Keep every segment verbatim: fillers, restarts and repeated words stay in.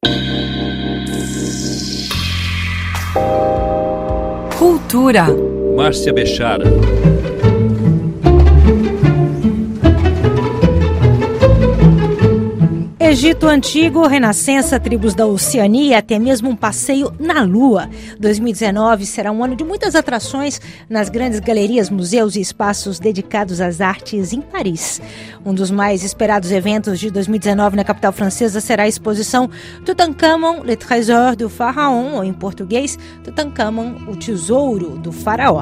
Cultura. Márcia Bechara. Egito Antigo, Renascença, tribos da Oceania e até mesmo um passeio na Lua. dois mil e dezenove será um ano de muitas atrações nas grandes galerias, museus e espaços dedicados às artes em Paris. Um dos mais esperados eventos de dois mil e dezenove na capital francesa será a exposição Tutankhamon, Le Trésor du Pharaon, ou em português, Tutankhamon, o Tesouro do Faraó.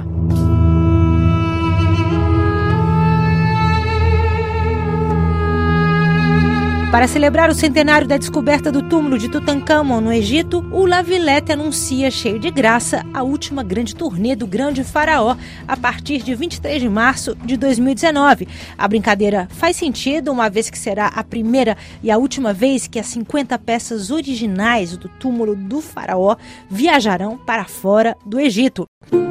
Para celebrar o centenário da descoberta do túmulo de Tutankhamon no Egito, o La Villette anuncia, cheio de graça, a última grande turnê do Grande Faraó a partir de vinte e três de março de dois mil e dezenove. A brincadeira faz sentido, uma vez que será a primeira e a última vez que as cinquenta peças originais do túmulo do Faraó viajarão para fora do Egito.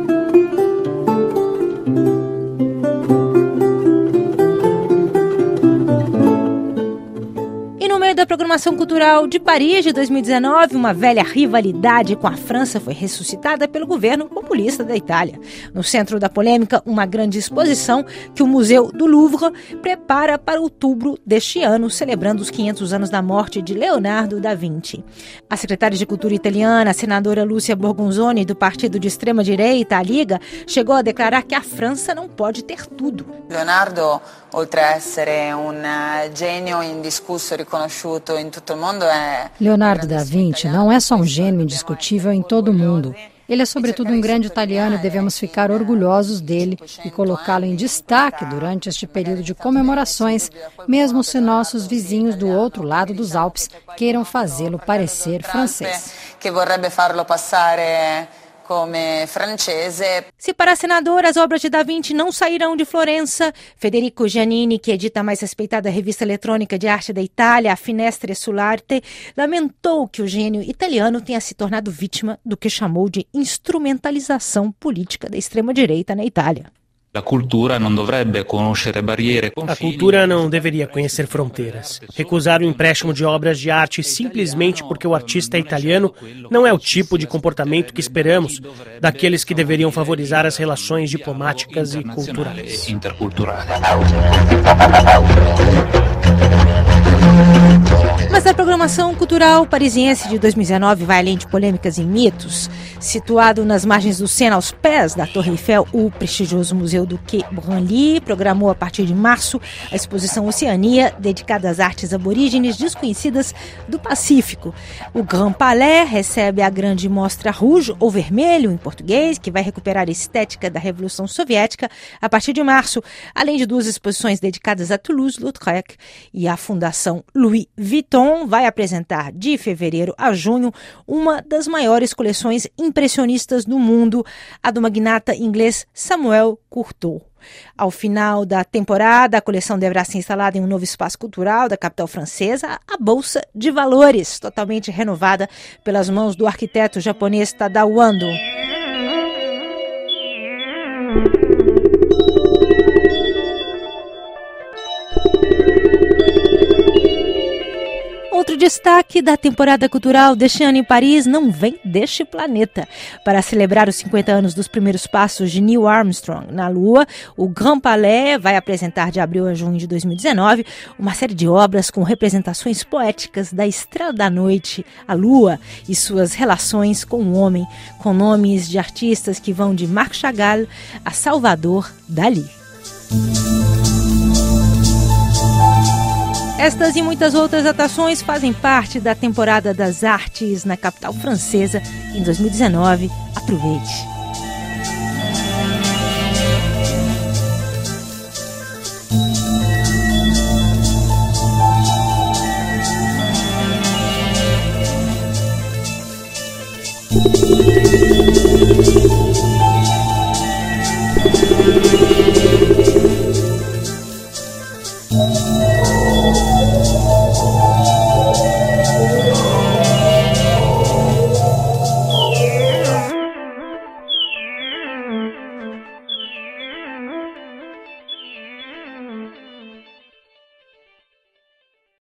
Da programação cultural de Paris de dois mil e dezenove, uma velha rivalidade com a França foi ressuscitada pelo governo populista da Itália. No centro da polêmica, uma grande exposição que o Museu do Louvre prepara para outubro deste ano, celebrando os quinhentos anos da morte de Leonardo da Vinci. A secretária de Cultura italiana, a senadora Lúcia Borgonzoni, do partido de extrema-direita, a Liga, chegou a declarar que a França não pode ter tudo. Leonardo, oltre a essere un genio indiscusso riconosciuto in tutto il mondo, è Leonardo da Vinci não é só um gênio indiscutível em todo o mundo. Ele é sobretudo um grande italiano e devemos ficar orgulhosos dele e colocá-lo em destaque durante este período de comemorações, mesmo se nossos vizinhos do outro lado dos Alpes queiram fazê-lo parecer francês. Que vorrebbe farlo passare come francese. Se para a senadora as obras de Da Vinci não sairão de Florença, Federico Giannini, que edita a mais respeitada revista eletrônica de arte da Itália, a Finestre sull'Arte, lamentou que o gênio italiano tenha se tornado vítima do que chamou de instrumentalização política da extrema-direita na Itália. A cultura não dovrebbe conoscere barriere, confini. A cultura não deveria conhecer fronteiras. Recusar o empréstimo de obras de arte simplesmente porque o artista é italiano não é o tipo de comportamento que esperamos daqueles que deveriam favorizar as relações diplomáticas e culturais. Mas a programação cultural parisiense de dois mil e dezenove vai além de polêmicas e mitos. Situado nas margens do Sena, aos pés da Torre Eiffel, o prestigioso Museu do Quai Branly programou a partir de março a exposição Oceania, dedicada às artes aborígenes desconhecidas do Pacífico. O Grand Palais recebe a grande mostra Rouge, ou Vermelho em português, que vai recuperar a estética da Revolução Soviética a partir de março, além de duas exposições dedicadas a Toulouse-Lautrec e à Fundação Louis Vuitton vai apresentar de fevereiro a junho uma das maiores coleções impressionistas do mundo, a do magnata inglês Samuel Courtauld. Ao final da temporada, a coleção deverá ser instalada em um novo espaço cultural da capital francesa, a Bolsa de Valores, totalmente renovada pelas mãos do arquiteto japonês Tadao Ando. Outro destaque da temporada cultural deste ano em Paris não vem deste planeta. Para celebrar os cinquenta anos dos primeiros passos de Neil Armstrong na Lua, o Grand Palais vai apresentar de abril a junho de dois mil e dezenove uma série de obras com representações poéticas da estrela da noite, a Lua, e suas relações com o homem, com nomes de artistas que vão de Marc Chagall a Salvador Dalí. Estas e muitas outras atrações fazem parte da temporada das artes na capital francesa em dois mil e dezenove. Aproveite! Thank you.